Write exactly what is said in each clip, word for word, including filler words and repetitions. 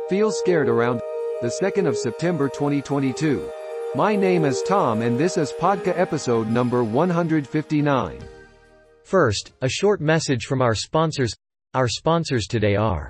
Feel scared around the second of September twenty twenty-two. My name is Tom and this is Podcast episode number one hundred fifty-nine. First, a short message from our sponsors. Our sponsors today are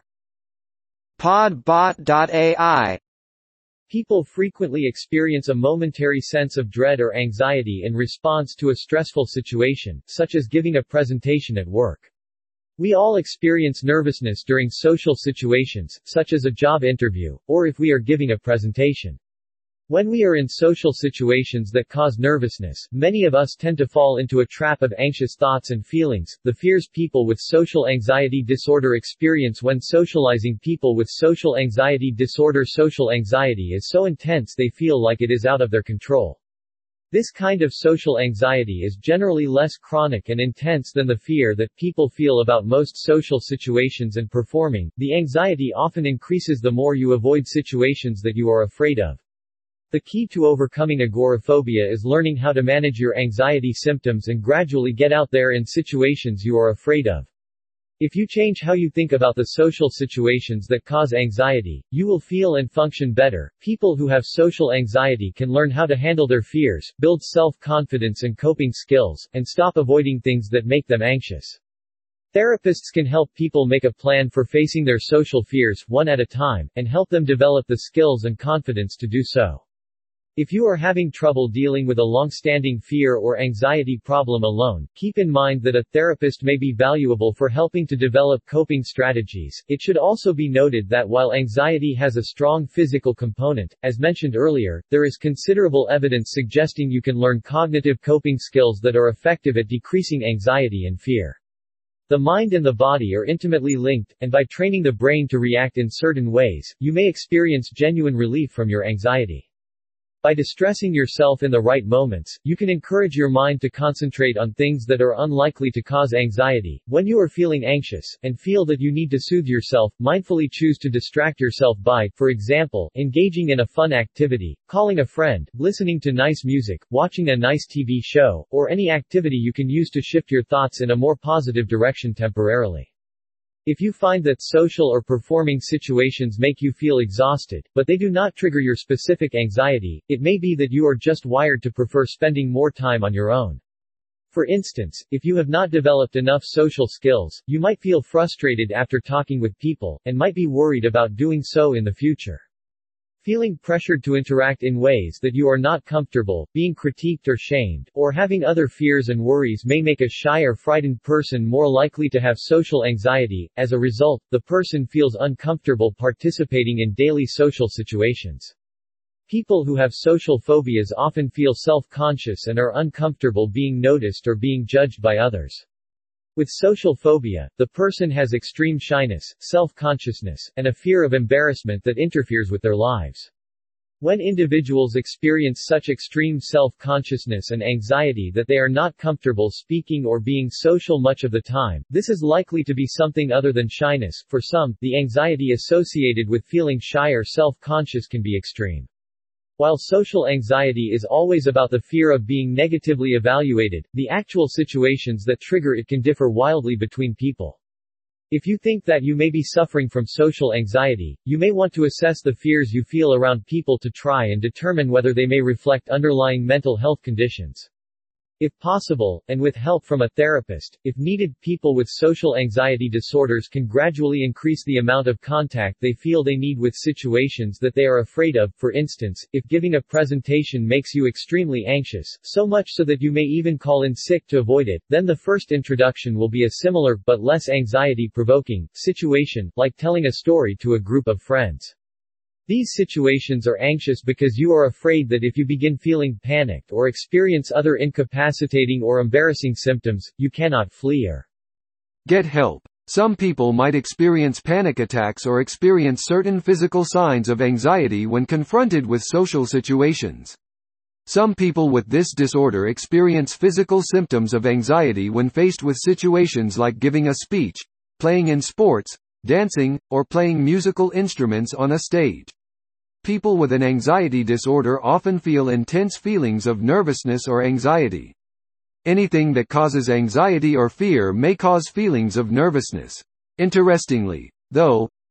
Podbot dot A I. People frequently experience a momentary sense of dread or anxiety in response to a stressful situation, such as giving a presentation at work. We all experience nervousness during social situations, such as a job interview, or if we are giving a presentation. When we are in social situations that cause nervousness, many of us tend to fall into a trap of anxious thoughts and feelings, the fears people with social anxiety disorder experience when socializing. People with social anxiety disorder social anxiety is so intense they feel like it is out of their control. This kind of social anxiety is generally less chronic and intense than the fear that people feel about most social situations and performing. The anxiety often increases the more you avoid situations that you are afraid of. The key to overcoming agoraphobia is learning how to manage your anxiety symptoms and gradually get out there in situations you are afraid of. If you change how you think about the social situations that cause anxiety, you will feel and function better. People who have social anxiety can learn how to handle their fears, build self-confidence and coping skills, and stop avoiding things that make them anxious. Therapists can help people make a plan for facing their social fears, one at a time, and help them develop the skills and confidence to do so. If you are having trouble dealing with a long-standing fear or anxiety problem alone, keep in mind that a therapist may be valuable for helping to develop coping strategies. It should also be noted that while anxiety has a strong physical component, as mentioned earlier, there is considerable evidence suggesting you can learn cognitive coping skills that are effective at decreasing anxiety and fear. The mind and the body are intimately linked, and by training the brain to react in certain ways, you may experience genuine relief from your anxiety. By distressing yourself in the right moments, you can encourage your mind to concentrate on things that are unlikely to cause anxiety. When you are feeling anxious, and feel that you need to soothe yourself, mindfully choose to distract yourself by, for example, engaging in a fun activity, calling a friend, listening to nice music, watching a nice T V show, or any activity you can use to shift your thoughts in a more positive direction temporarily. If you find that social or performing situations make you feel exhausted, but they do not trigger your specific anxiety, it may be that you are just wired to prefer spending more time on your own. For instance, if you have not developed enough social skills, you might feel frustrated after talking with people, and might be worried about doing so in the future. Feeling pressured to interact in ways that you are not comfortable, being critiqued or shamed, or having other fears and worries may make a shy or frightened person more likely to have social anxiety. As a result, the person feels uncomfortable participating in daily social situations. People who have social phobias often feel self-conscious and are uncomfortable being noticed or being judged by others. With social phobia, the person has extreme shyness, self-consciousness, and a fear of embarrassment that interferes with their lives. When individuals experience such extreme self-consciousness and anxiety that they are not comfortable speaking or being social much of the time, this is likely to be something other than shyness. For some, the anxiety associated with feeling shy or self-conscious can be extreme. While social anxiety is always about the fear of being negatively evaluated, the actual situations that trigger it can differ wildly between people. If you think that you may be suffering from social anxiety, you may want to assess the fears you feel around people to try and determine whether they may reflect underlying mental health conditions. If possible, and with help from a therapist, if needed, people with social anxiety disorders can gradually increase the amount of contact they feel they need with situations that they are afraid of. For instance, if giving a presentation makes you extremely anxious, so much so that you may even call in sick to avoid it, then the first introduction will be a similar, but less anxiety-provoking, situation, like telling a story to a group of friends. These situations are anxious because you are afraid that if you begin feeling panicked or experience other incapacitating or embarrassing symptoms, you cannot flee or get help. Some people might experience panic attacks or experience certain physical signs of anxiety when confronted with social situations. Some people with this disorder experience physical symptoms of anxiety when faced with situations like giving a speech, playing in sports, dancing, or playing musical instruments on a stage. People with an anxiety disorder often feel intense feelings of nervousness or anxiety. Anything that causes anxiety or fear may cause feelings of nervousness. Interestingly, though,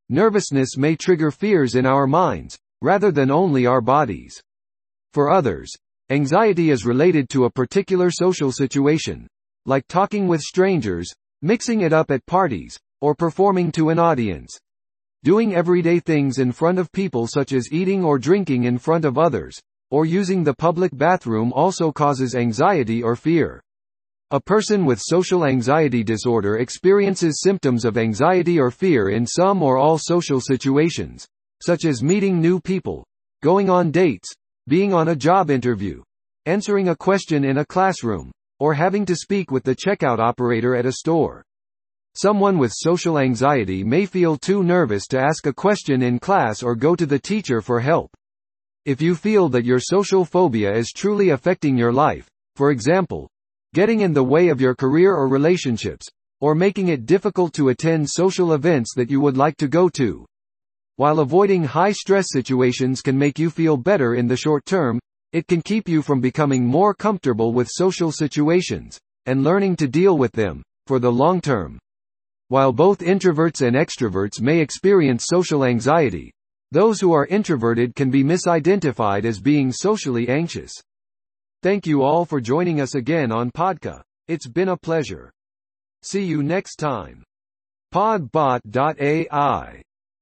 nervousness may trigger fears in our minds, rather than only our bodies. For others, anxiety is related to a particular social situation, like talking with strangers, mixing it up at parties, or performing to an audience. Doing everyday things in front of people such as eating or drinking in front of others, or using the public bathroom also causes anxiety or fear. A person with social anxiety disorder experiences symptoms of anxiety or fear in some or all social situations, such as meeting new people, going on dates, being on a job interview, answering a question in a classroom, or having to speak with the checkout operator at a store. Someone with social anxiety may feel too nervous to ask a question in class or go to the teacher for help. If you feel that your social phobia is truly affecting your life, for example, getting in the way of your career or relationships, or making it difficult to attend social events that you would like to go to, while avoiding high-stress situations can make you feel better in the short term, it can keep you from becoming more comfortable with social situations, and learning to deal with them, for the long term. While both introverts and extroverts may experience social anxiety, those who are introverted can be misidentified as being socially anxious. Thank you all for joining us again on Podca. It's been a pleasure. See you next time. Podbot dot A I